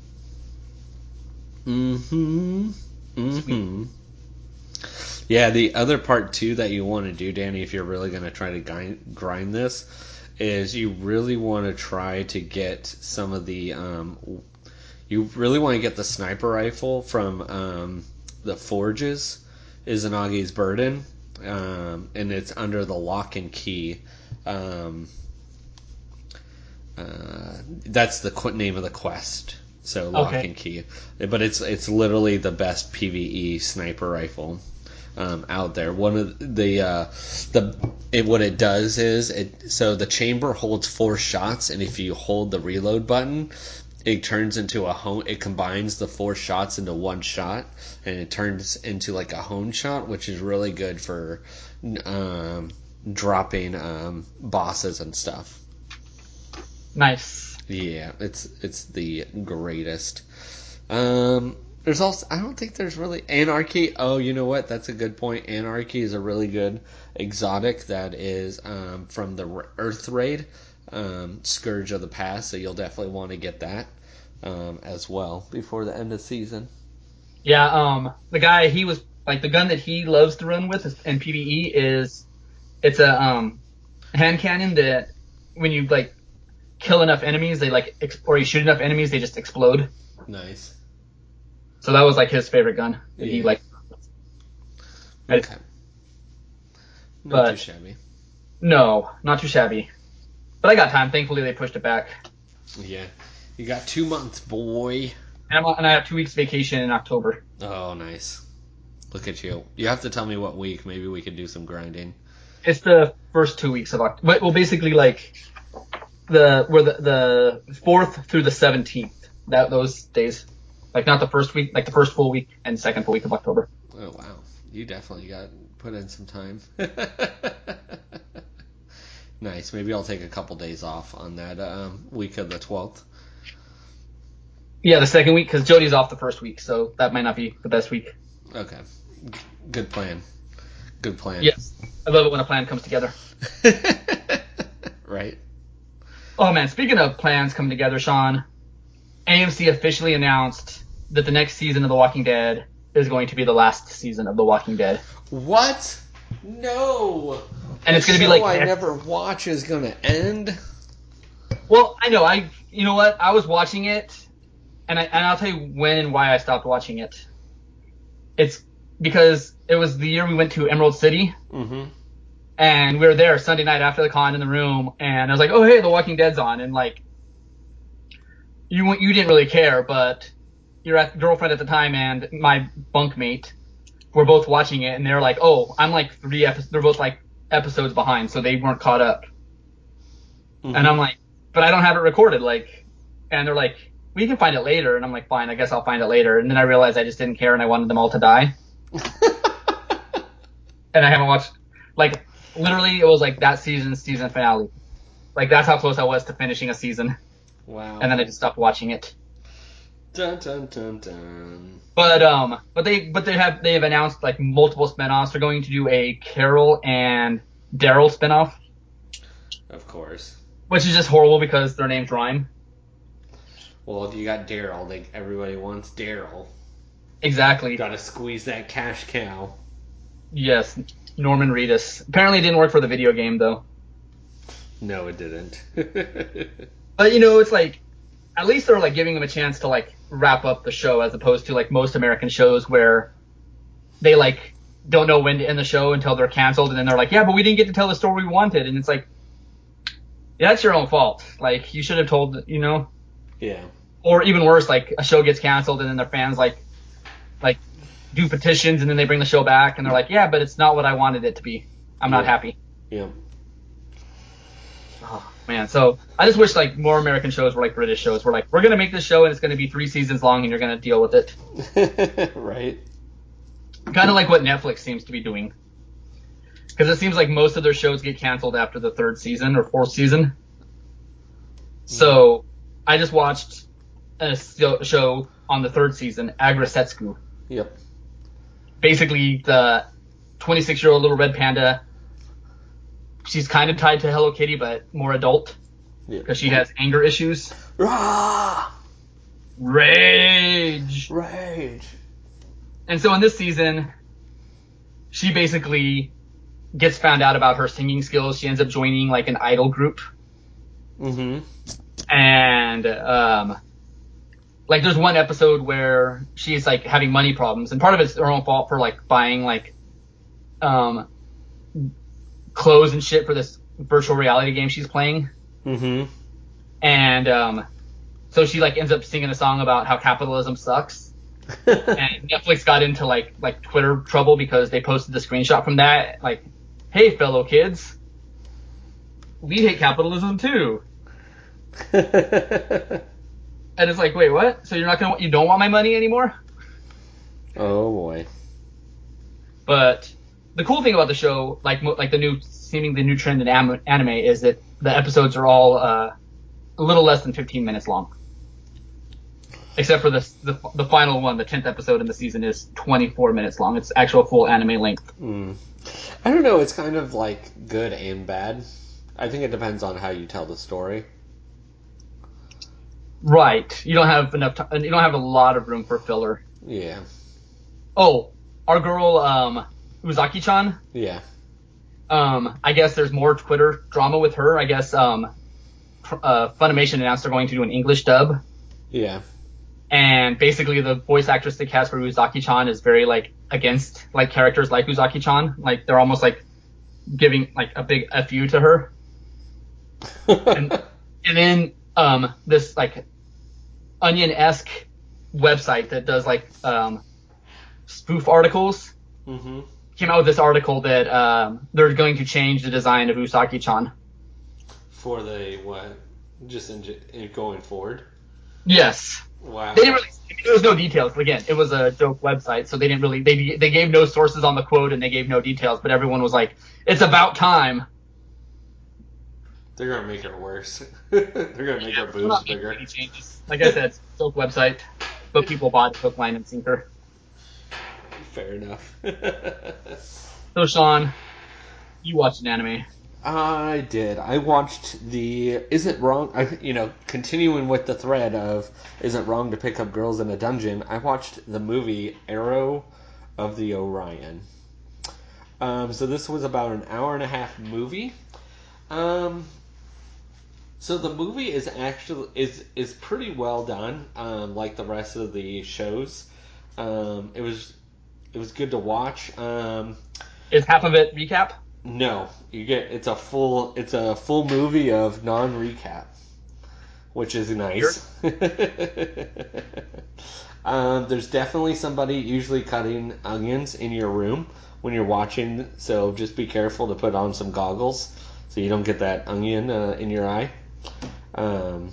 Mm-hmm. Mm-hmm. Sweet. Yeah, the other part, too, that you want to do, Danny, if you're really going to try to grind, grind this, is you really want to try to get some of the... Um, You really want to get the sniper rifle from um, the Forges, Izanagi's Burden, um, and it's under the Lock and Key. Um, uh, that's the qu- name of the quest. So Lock okay. and Key, but it's it's literally the best PvE sniper rifle um, out there. One of the uh, the it, what it does is it so the chamber holds four shots, and if you hold the reload button, it turns into a hone. It combines the four shots into one shot, and it turns into like a hone shot, which is really good for um, dropping um, bosses and stuff. Nice. Yeah, it's it's the greatest. Um, there's also I don't think there's really Anarchy. Oh, you know what? That's a good point. Anarchy is a really good exotic that is um, from the Earth Raid, um, Scourge of the Past. So you'll definitely want to get that. Um, as well before the end of season. Yeah, um, the guy, he was, like, the gun that he loves to run with in PvE is, it's a, um, hand cannon that when you, like, kill enough enemies, they, like, ex- or you shoot enough enemies, they just explode. Nice. So that was, like, his favorite gun that yeah. he, like, okay. Not but, too shabby. No, not too shabby. But I got time. Thankfully, they pushed it back. Yeah. You got two months, boy. And, I'm, and I have two weeks vacation in October. Oh, nice. Look at you. You have to tell me what week. Maybe we could do some grinding. It's the first two weeks of October. Well, basically, like the where the the fourth through the seventeenth. That those days, like not the first week, like the first full week and second full week of October. Oh wow, you definitely got put in some time. Nice. Maybe I'll take a couple days off on that um, week of the twelfth. Yeah, the second week because Jody's off the first week, so that might not be the best week. Okay. Good plan. Good plan. Yes, I love it when a plan comes together. Right. Oh man, speaking of plans coming together, Sean, A M C officially announced that the next season of The Walking Dead is going to be the last season of The Walking Dead. What? No. And the it's going to be show like I never watch is going to end. Well, I know. I you know what? I was watching it, and I and I'll tell you when and why I stopped watching it. It's because it was the year we went to Emerald City, mm-hmm. and we were there Sunday night after the con in the room, and I was like, "Oh hey, The Walking Dead's on," and like you you didn't really care, but your girlfriend at the time and my bunkmate were both watching it, and they're like, "Oh, I'm like three episodes." They're both like episodes behind, so they weren't caught up. Mm-hmm. And I'm like, "But I don't have it recorded." Like, and they're like, "We can find it later." And I'm like, "Fine, I guess I'll find it later." And then I realized I just didn't care, and I wanted them all to die. And I haven't watched, like, literally, it was like that season's season finale. Like, that's how close I was to finishing a season. Wow. And then I just stopped watching it. Dun dun dun dun. But um, but they but they have they have announced like multiple spinoffs. They're going to do a Carol and Daryl spinoff, Of course. which is just horrible because their names rhyme. Well, if you got Daryl, like everybody wants Daryl. Exactly. Got to squeeze that cash cow. Yes, Norman Reedus. Apparently, it didn't work for the video game though. No, it didn't. But you know, it's like at least they're like giving them a chance to like wrap up the show, as opposed to like most American shows where they like don't know when to end the show until they're canceled, and then they're like, yeah, but we didn't get to tell the story we wanted, and it's like, yeah, that's your own fault. Like, you should have told, you know. Yeah. Or even worse, like a show gets canceled, and then their fans like like do petitions, and then they bring the show back, and they're like, yeah, but it's not what I wanted it to be. I'm not Yeah. happy. Yeah. Oh man, so I just wish like more American shows were like British shows. We're like, we're gonna make this show, and it's gonna be three seasons long, and you're gonna deal with it. Right. Kind of like what Netflix seems to be doing. Because it seems like most of their shows get canceled after the third season or fourth season. So I just watched a show on the third season, Agrasetsu. Yep. Basically, the twenty-six-year-old little red panda, she's kind of tied to Hello Kitty, but more adult. Yep. Because she has anger issues. Rah! Rage! Rage! And so in this season, she basically gets found out about her singing skills. She ends up joining like an idol group. Mm-hmm. And um, like there's one episode where she's like having money problems, and part of it's her own fault for like buying like um clothes and shit for this virtual reality game she's playing. Mm-hmm. And um, so she like ends up singing a song about how capitalism sucks. And Netflix got into like like Twitter trouble because they posted the screenshot from that, like, hey fellow kids, we hate capitalism too. And it's like, wait, what? So you're not gonna you don't want my money anymore? Oh boy. But the cool thing about the show, like like the new seeming the new trend in am- anime, is that the episodes are all uh, a little less than fifteen minutes long. Except for the, the the final one, the tenth episode in the season is twenty-four minutes long. It's actual full anime length. Mm. I don't know. It's kind of like good and bad. I think it depends on how you tell the story. Right. You don't have enough time. You don't have a lot of room for filler. Yeah. Oh, our girl, um, Uzaki-chan. Yeah. Um, I guess there's more Twitter drama with her. I guess um, uh, Funimation announced they're going to do an English dub. Yeah. And basically the voice actress they cast for Uzaki-chan is very, like, against, like, characters like Uzaki-chan. Like, they're almost, like, giving, like, a big F you to her. and, and then, um, this, like, Onion-esque website that does, like, um, spoof articles Mm-hmm. came out with this article that, um, they're going to change the design of Uzaki-chan. For the, what? Just in, in going forward? Yes. Wow. They didn't really. There was no details. Again, it was a joke website, so they didn't really. They they gave no sources on the quote, and they gave no details. But everyone was like, "It's about time." They're gonna make her worse. They're gonna make her boobs bigger. Any changes. Like I said, it's a joke website, but people bought it hook, line, and sinker. Fair enough. So Sean, you watched an anime. I did. I watched the Is It Wrong, I, you know, continuing with the thread of Is It Wrong to Pick Up Girls in a Dungeon, I watched the movie Arrow of the Orion. Um, so this was about an hour and a half movie. Um, so the movie is actually, is, is pretty well done, um, like the rest of the shows. Um, it was, it was good to watch. Um, Is half of it recap? No, you get it's a full it's a full movie of non recap, which is nice. Um, there's definitely somebody usually cutting onions in your room when you're watching, so just be careful to put on some goggles so you don't get that onion uh, in your eye. Um,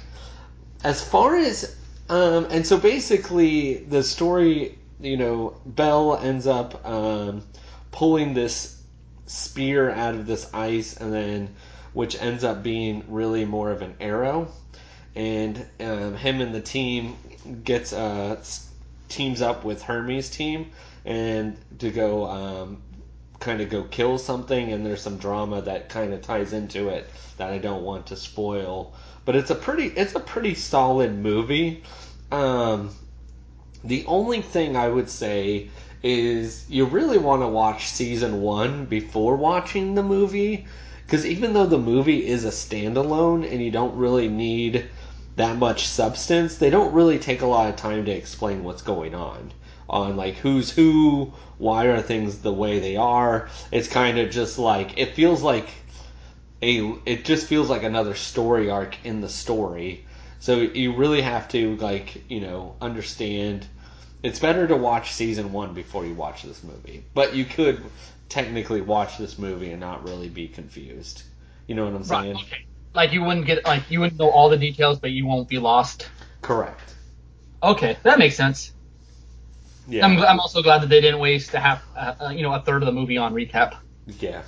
as far as um, and so basically the story, you know, Belle ends up um, pulling this spear out of this ice, and then which ends up being really more of an arrow. And um, him and the team gets uh, teams up with Hermes' team and to go um, kind of go kill something. And there's some drama that kind of ties into it that I don't want to spoil. But it's a pretty it's a pretty solid movie. Um, the only thing I would say is you really want to watch season one before watching the movie, because even though the movie is a standalone and you don't really need that much substance, they don't really take a lot of time to explain what's going on on like who's who, why are things the way they are. It's kind of just like it feels like a it just feels like another story arc in the story. So you really have to like, you know, understand. It's better to watch season one before you watch this movie. But you could technically watch this movie and not really be confused. You know what I'm saying? Right. Okay. Like you wouldn't get like you wouldn't know all the details, but you won't be lost. Correct. Okay, that makes sense. Yeah. I'm I'm also glad that they didn't waste a half, uh, uh, you know, a third of the movie on recap. Yeah.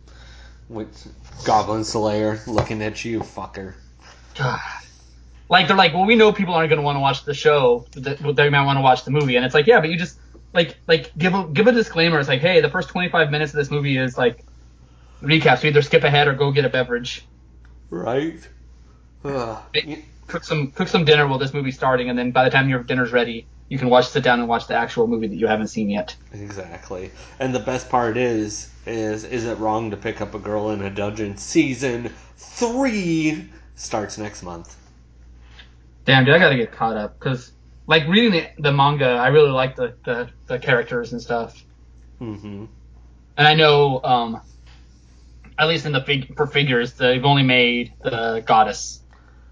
With Goblin Slayer looking at you, fucker. God. Like they're like, well, we know people aren't going to want to watch the show, but they might want to watch the movie, and it's like, yeah, but you just like like give a give a disclaimer. It's like, hey, the first twenty-five minutes of this movie is like recap, so either skip ahead or go get a beverage. Right. Ugh. Cook some cook some dinner while this movie's starting, and then by the time your dinner's ready, you can watch sit down and watch the actual movie that you haven't seen yet. Exactly. And the best part is, is is it wrong to pick up a girl in a dungeon? Season three starts next month. Damn, dude, I gotta get caught up because like reading the, the manga, I really like the, the, the characters and stuff. Mm-hmm. And I know, um, at least in the fig for figures, they've only made the goddess.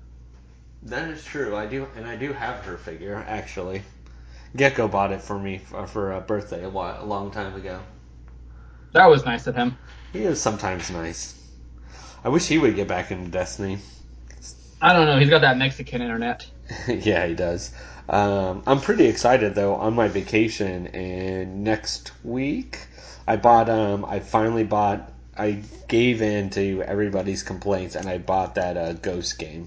That is true. I do, and I do have her figure actually. Gecko bought it for me for, for a birthday a, while, a long time ago. That was nice of him. He is sometimes nice. I wish he would get back into Destiny. I don't know. He's got that Mexican internet. Yeah, he does. Um, I'm pretty excited though. On my vacation and next week, I bought. Um, I finally bought. I gave in to everybody's complaints and I bought that uh, Ghost game.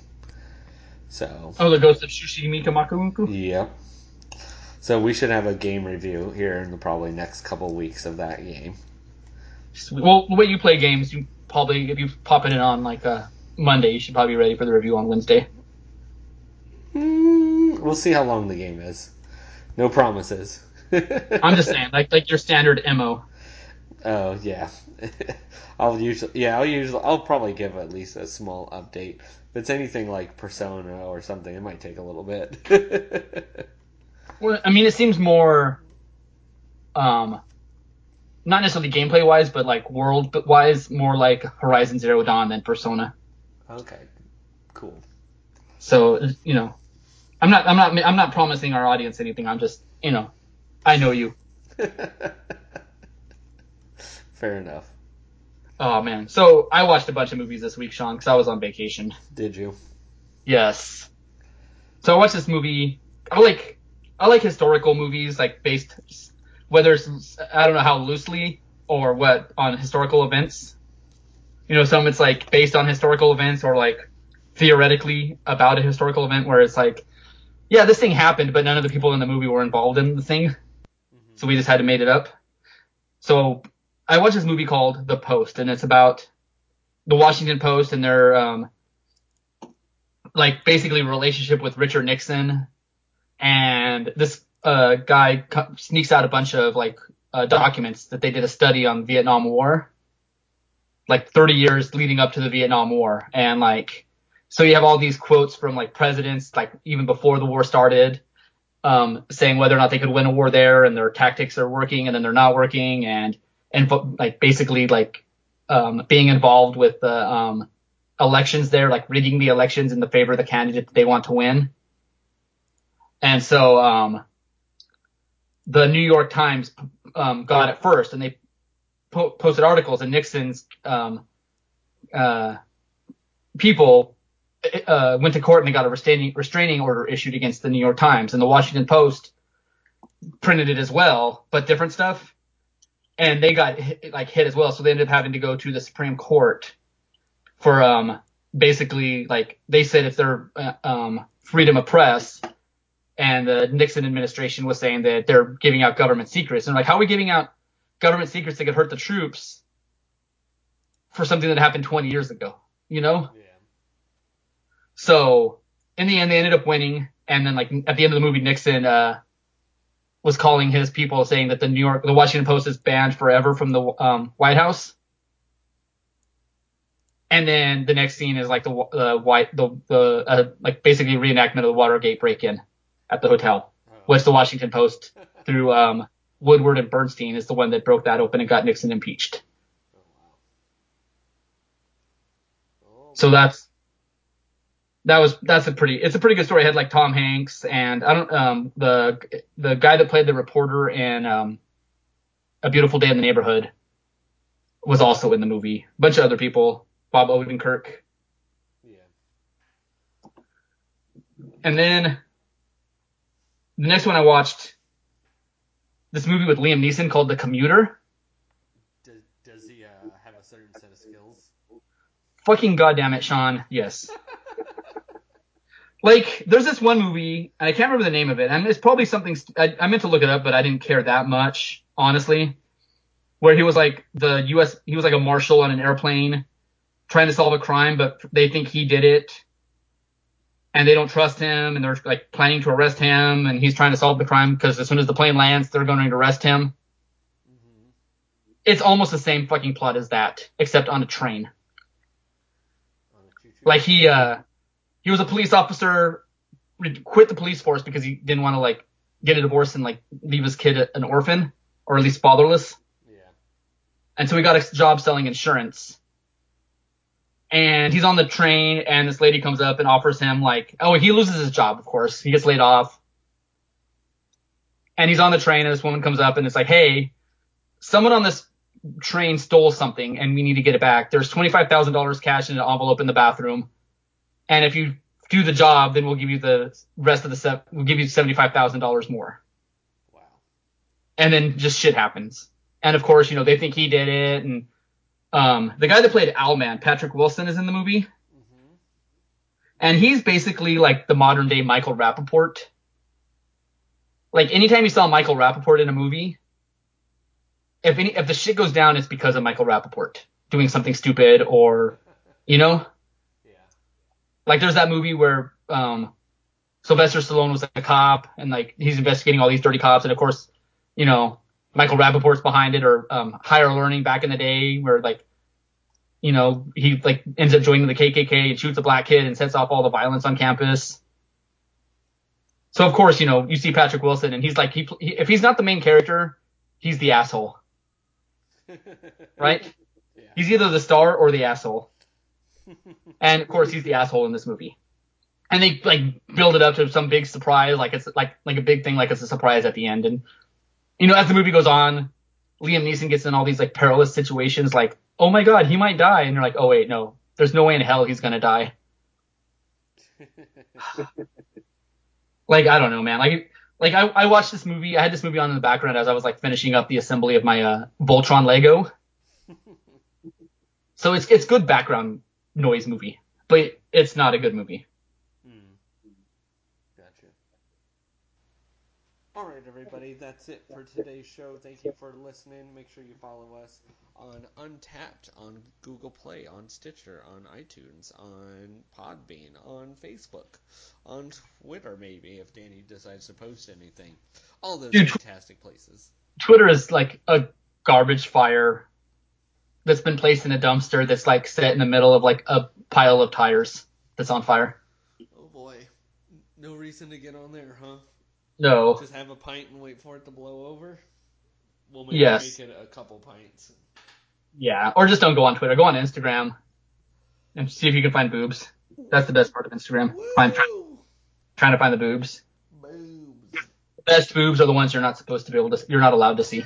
So. Oh, the Ghost of Tsushima Makuunku? Yep. So we should have a game review here in the probably next couple weeks of that game. Sweet. Well, the way you play games, you probably if you pop it in on like a Monday, you should probably be ready for the review on Wednesday. Mm, we'll see how long the game is. No promises. I'm just saying, like like your standard M O. Oh yeah, I'll usually yeah I'll usually I'll probably give at least a small update. If it's anything like Persona or something, it might take a little bit. Well, I mean, it seems more, um, not necessarily gameplay wise, but like world wise, more like Horizon Zero Dawn than Persona. Okay, cool. So you know, I'm not I'm not I'm not promising our audience anything. I'm just you know, I know you. Fair enough. Oh man, so I watched a bunch of movies this week, Sean, because I was on vacation. Did you? Yes. So I watched this movie. I like I like historical movies, like based whether it's I don't know how loosely or what on historical events. You know, some it's like based on historical events or like theoretically about a historical event, where it's like, yeah, this thing happened, but none of the people in the movie were involved in the thing, Mm-hmm. so we just had to make it up. So I watched this movie called The Post, and it's about the Washington Post and their um, like basically relationship with Richard Nixon, and this uh, guy co- sneaks out a bunch of like uh, documents that they did a study on the Vietnam War, like thirty years leading up to the Vietnam War, and like so you have all these quotes from like presidents, like even before the war started, um, saying whether or not they could win a war there, and their tactics are working, and then they're not working, and and like basically like um, being involved with the um, elections there, like rigging the elections in the favor of the candidate that they want to win. And so um, the New York Times um, got it first, and they po- posted articles, and Nixon's um, uh, people uh, went to court and they got a restraining, restraining order issued against the New York Times, and the Washington Post printed it as well, but different stuff. And they got hit, like hit as well, so they ended up having to go to the Supreme Court for um, basically, like, they said it's their uh, um, freedom of press, and the Nixon administration was saying that they're giving out government secrets. And like, how are we giving out government secrets that could hurt the troops for something that happened twenty years ago? You know? Yeah. So in the end, they ended up winning. And then, like, at the end of the movie, Nixon uh, was calling his people, saying that the New York, the Washington Post is banned forever from the um, White House. And then the next scene is like the uh, white, the the uh, like basically reenactment of the Watergate break-in at the hotel, oh. which the Washington Post through um, Woodward and Bernstein is the one that broke that open and got Nixon impeached. Oh, wow. Oh. So that's that was that's a pretty it's a pretty good story. It had like Tom Hanks and I don't um the the guy that played the reporter in um, A Beautiful Day in the Neighborhood was also in the movie. A bunch of other people. Bob Odenkirk. Yeah. And then the next one I watched, this movie with Liam Neeson called The Commuter. Does, does he uh, have a certain set of skills? Fucking goddamn it, Sean. Yes. Like, there's this one movie, and I can't remember the name of it, and it's probably something, st- I, I meant to look it up, but I didn't care that much, honestly, where he was like the U S, he was like a marshal on an airplane, trying to solve a crime, but they think he did it, and they don't trust him, and they're like planning to arrest him, and he's trying to solve the crime because as soon as the plane lands, they're going to arrest him. Mm-hmm. It's almost the same fucking plot as that, except on a train. On a like he, uh, he was a police officer, quit the police force because he didn't want to like get a divorce and like leave his kid an orphan or at least fatherless. Yeah. And so he got a job selling insurance. And he's on the train, and this lady comes up and offers him, like, oh, he loses his job, of course. He gets laid off. And he's on the train, and this woman comes up, and it's like, hey, someone on this train stole something, and we need to get it back. There's twenty-five thousand dollars cash in an envelope in the bathroom. And if you do the job, then we'll give you the rest of the set. We'll give you seventy-five thousand dollars more. Wow. And then just shit happens. And, of course, you know, they think he did it, and Um, the guy that played Owlman, Patrick Wilson, is in the movie. Mm-hmm. And he's basically like the modern day Michael Rappaport. Like anytime you saw Michael Rappaport in a movie, if any, if the shit goes down, it's because of Michael Rappaport doing something stupid or, you know? Yeah. Like there's that movie where, um, Sylvester Stallone was like a cop and like he's investigating all these dirty cops. And of course, you know, Michael Rappaport's behind it, or um, Higher Learning back in the day where like, you know, he like ends up joining the K K K and shoots a black kid and sets off all the violence on campus. So of course, you know, you see Patrick Wilson and he's like, he, he if he's not the main character, he's the asshole. Right? Yeah. He's either the star or the asshole. And of course, he's the asshole in this movie. And they like build it up to some big surprise, like it's like like a big thing, like it's a surprise at the end. And you know, as the movie goes on, Liam Neeson gets in all these like perilous situations, like, oh my god, he might die, and you're like, oh wait, no, there's no way in hell he's gonna die. Like I don't know, man. Like like I, I watched this movie. I had this movie on in the background as I was like finishing up the assembly of my uh, Voltron Lego. So it's it's good background noise movie, but it's not a good movie. All right, everybody, that's it for today's show. Thank you for listening. Make sure you follow us on Untapped, on Google Play, on Stitcher, on iTunes, on Podbean, on Facebook, on Twitter, maybe, if Danny decides to post anything. All those Dude, fantastic places. Twitter is like a garbage fire that's been placed in a dumpster that's like set in the middle of like a pile of tires that's on fire. Oh, boy. No reason to get on there, huh? No. Just have a pint and wait for it to blow over? We'll maybe yes. make it a couple pints. Yeah, or just don't go on Twitter. Go on Instagram and see if you can find boobs. That's the best part of Instagram. Find, try, trying to find the boobs. Boom. The best boobs are the ones you're not supposed to be able to. You're not allowed to see.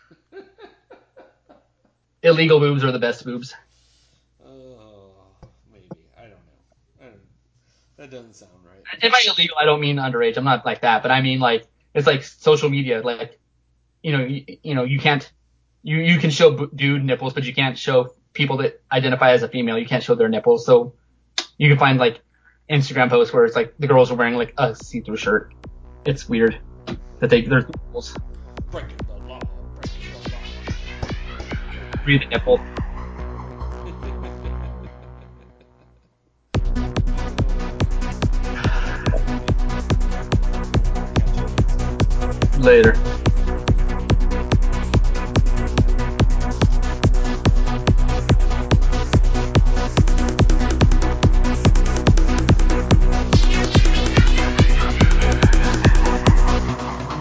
Illegal boobs are the best boobs. Oh, maybe. I don't know. I don't know. That doesn't sound right. And by illegal, I don't mean underage. I'm not like that, but I mean like it's like social media. Like you know, you, you know, you can't. You you can show b- dude nipples, but you can't show people that identify as a female. You can't show their nipples. So you can find like Instagram posts where it's like the girls are wearing like a see-through shirt. It's weird that they there's nipples. Breaking the law. Breaking the law. Read the nipple. Later.